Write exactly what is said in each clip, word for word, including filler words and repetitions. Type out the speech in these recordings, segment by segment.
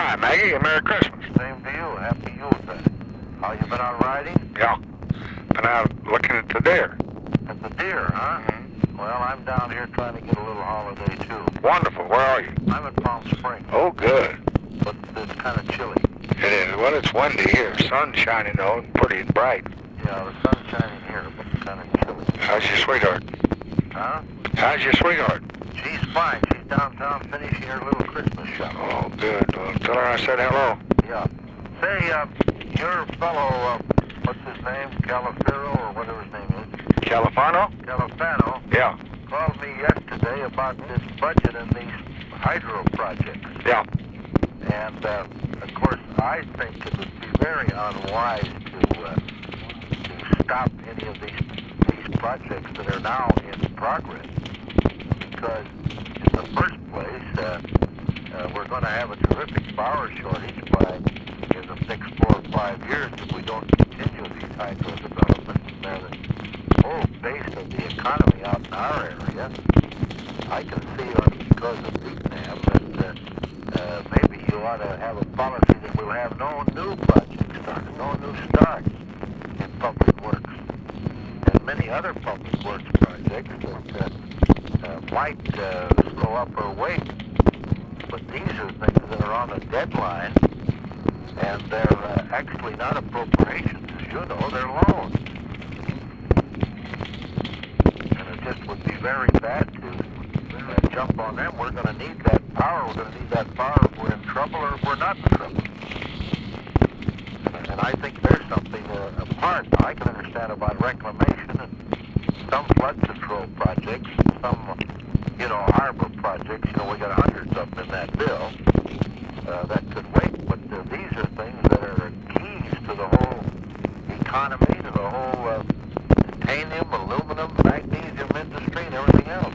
Hi, Maggie. Merry Christmas. Same to you. Happy Yuletide. How you been out riding? Yeah. Been out looking at the deer. At the deer, huh? Mm-hmm. Well, I'm down here trying to get a little holiday, too. Wonderful. Where are you? I'm in Palm Springs, Oh, good. but it's kind of chilly. It is. Well, it's windy here. Sun's shining, though, and pretty and bright. Yeah, the sun's shining here, but it's kind of chilly. How's your sweetheart? Huh? How's your sweetheart? She's fine. She's downtown finishing her little Christmas shop. Oh, good. Well, tell her I said hello. Yeah. Say, uh, your fellow, uh, what's his name? Califero, or whatever his name is? Califano? Califano. Yeah. Called me yesterday about this budget and these hydro projects. Yeah. And, uh, of course, I think it would be very unwise to, uh, to stop any of these, these projects that are now in progress. Because, in the first place, uh, uh, we're going to have a terrific power shortage by in the next four or five years if we don't continue these hydro developments. And the whole base of the economy out in our area, I can see on because of Vietnam that uh, uh, maybe you ought to have a policy that will have no new projects started, no new starts in public works, and many other public works projects that uh, uh, might uh, slow up or wait. But these are things that are on a deadline, and they're uh, actually not appropriations, as you know, they're loans. And it just would be very bad to uh, jump on them. We're going to need that power. We're going to need that power if we're in trouble or if we're not in trouble. And I think there's something uh, apart. I can understand about reclamation and some flood control projects, some, you know, harbor projects. You know, we got hundreds of them in that bill uh, that could wait. But uh, these are things that are keys to the whole economy, to the whole uh, titanium, aluminum, magnesium industry, and everything else.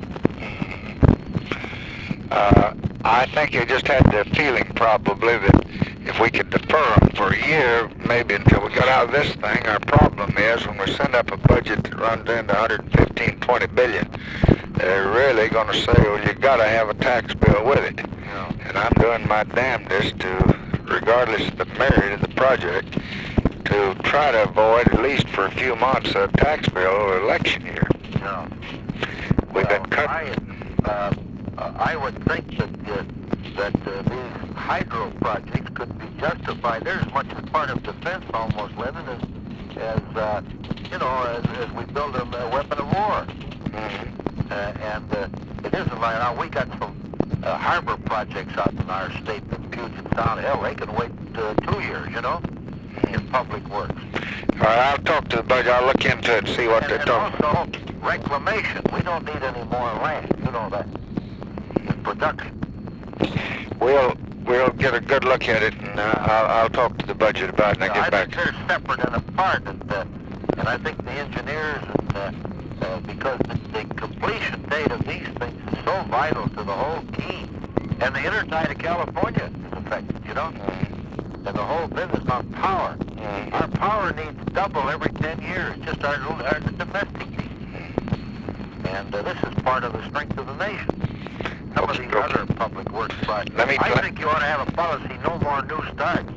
Uh, I think you just had the feeling probably that if we could defer them for a year, maybe until we got out of this thing, our problem is when we send up a budget that runs into one hundred fifteen, twenty billion, they're really going to say, well, you got to have a tax bill with it. Yeah. And I'm doing my damnedest to, regardless of the merit of the project, to try to avoid, at least for a few months, a tax bill or election year. Yeah. We've Well, been cutting. I, uh, uh, I would think that uh, that uh, these hydro projects could be justified. They're as much a part of defense, almost, living as, as uh, you know, as, as we build a, a weapon of war. Mm-hmm. Uh, and uh, it isn't like now we got some uh, harbor projects out in our state, the Puget Sound. Hell, they can wait uh, two years, you know, in public works. All right, I'll talk to the budget. I'll look into it and see what And, they're and talking about. also reclamation. We don't need any more land. You know that. In production. We'll we'll get a good look at it, and uh, I'll I'll talk to the budget about it and I'll I get back. think they're separate and apart, and uh, and I think the engineers and uh, uh, because the, the completion date of these things is so vital to the whole scheme, and the intertie to California is affected, you know, Mm-hmm. and the whole business on power. Mm-hmm. Our power needs double every ten years, just our, our domestic needs. And uh, this is part of the strength of the nation. Some of Okay, these okay. other public works projects. Let me I try- think you ought to have a policy, no more new starts.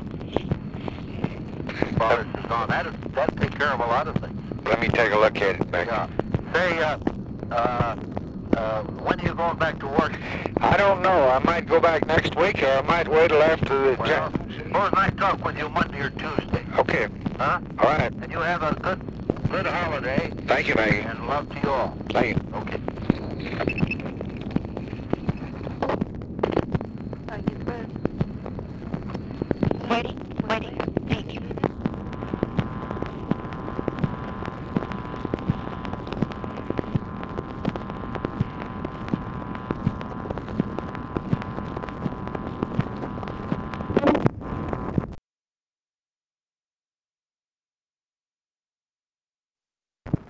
As far as is on, that'd, that'd take care of a lot of things. Let me take a look at it, Becky. Yeah. Say, uh, uh, uh, when are you going back to work? I don't know. I might go back next week, or I might wait till after the. Well, Jan- suppose I talk with you Monday or Tuesday. okay. Huh? All right. And you have a good, good holiday, Thank you, Maggie. and love to you all. Thank you. Okay.